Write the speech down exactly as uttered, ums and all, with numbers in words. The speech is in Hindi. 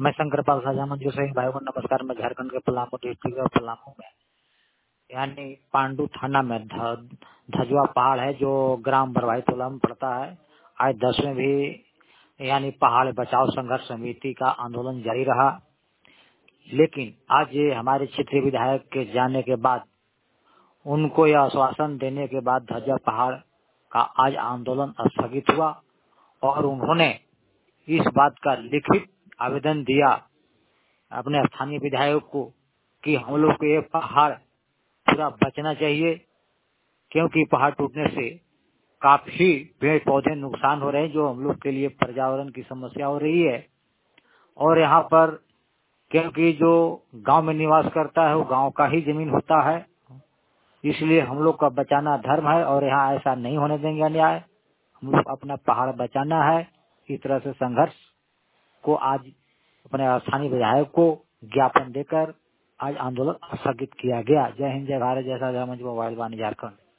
मैं शंकर पाल साझा मंजू से भाई को नमस्कार। मैं झारखंड के पलामू डिस्ट्रिक्ट और पलामू में यानी पांडु थाना में ध, धजुआ पहाड़ है जो ग्राम बरवाही टोला में पड़ता है। आज दसवें भी यानी पहाड़ बचाओ संघर्ष समिति का आंदोलन जारी रहा, लेकिन आज ये हमारे क्षेत्रीय विधायक के जाने के बाद, उनको यह आश्वासन देने के बाद धजुआ पहाड़ का आज आंदोलन स्थगित हुआ और उन्होंने इस बात का लिखित आवेदन दिया अपने स्थानीय विधायक को कि हम लोग को ये पहाड़ पूरा बचना चाहिए, क्योंकि पहाड़ टूटने से काफी पेड़ पौधे नुकसान हो रहे हैं जो हम लोग के लिए पर्यावरण की समस्या हो रही है। और यहाँ पर क्योंकि जो गांव में निवास करता है वो गांव का ही जमीन होता है, इसलिए हम लोग का बचाना धर्म है और यहाँ ऐसा नहीं होने देंगे अन्याय। हम लोग अपना पहाड़ बचाना है। इस तरह से संघर्ष को आज अपने स्थानीय विधायक को ज्ञापन देकर आज आंदोलन स्थगित किया गया। जय हिंद, जय भारत, जय साझा मंच, मोबाइल वाणी झारखंड।